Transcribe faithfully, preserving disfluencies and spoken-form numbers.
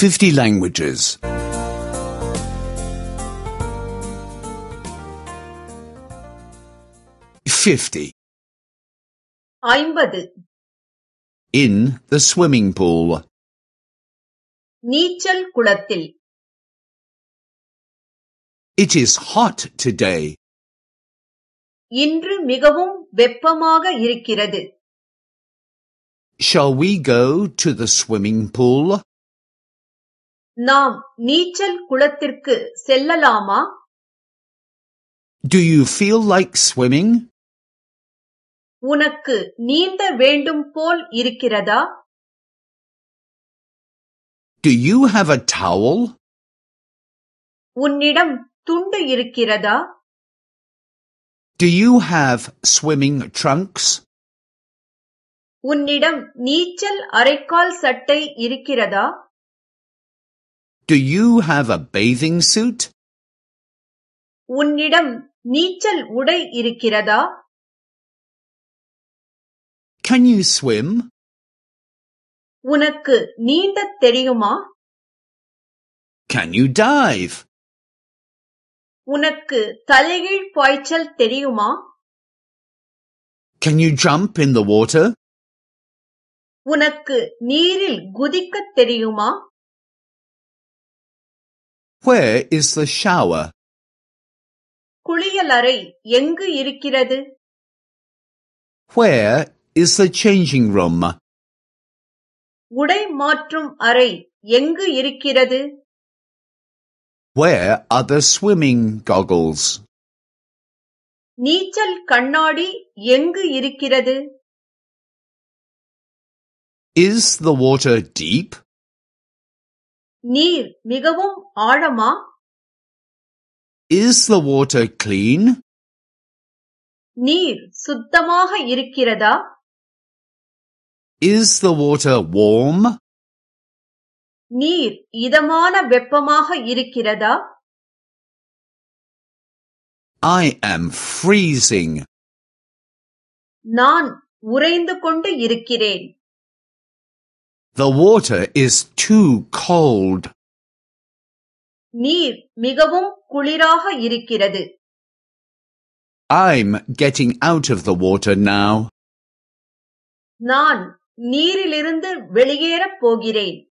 fifty languages. fifty. ஐம்பது. In the swimming pool. நீச்சல் குளத்தில். It is hot today. இன்று மிகவும் வெப்பமாக இருக்கிறது. Shall we go to the swimming pool? நாம் நீச்சல் குளத்திற்கு செல்லலாமா? Do you feel like swimming? உனக்கு நீந்த வேண்டும் போல் இருக்கிறதா? Do you have a towel? உன்னிடம் துண்டு இருக்கிறதா? Do you have swimming trunks? உன்னிடம் நீச்சல் அரைக்கால் சட்டை இருக்கிறதா? Do you have a bathing suit? உன்னிடம் நீச்சல் உடை இருக்கிறதா? Can you swim? உனக்கு நீந்தத் தெரியுமா? Can you dive? உனக்கு தலைகீழ் பாய்ச்சல் தெரியுமா? Can you jump in the water? உனக்கு நீரில் குதிக்கத் தெரியுமா? Where is the shower? குளியலறை எங்கு இருக்கிறது? Where is the changing room? உடை மாற்றும் அறை எங்கு இருக்கிறது? Where are the swimming goggles? நீச்சல் கண்ணாடி எங்கு இருக்கிறது? Is the water deep? நீர் மிகவும் ஆழமா? Is the water clean? நீர் சுத்தமாக இருக்கிறதா? Is the water warm? நீர் இதமான வெப்பமாக இருக்கிறதா? I am freezing. நான் உறைந்து கொண்டு இருக்கிறேன். The water is too cold. நீர் மிகவும் குளிராக இருக்கிறது. I'm getting out of the water now. நான் நீரிலிருந்து வெளியேறப் போகிறேன்.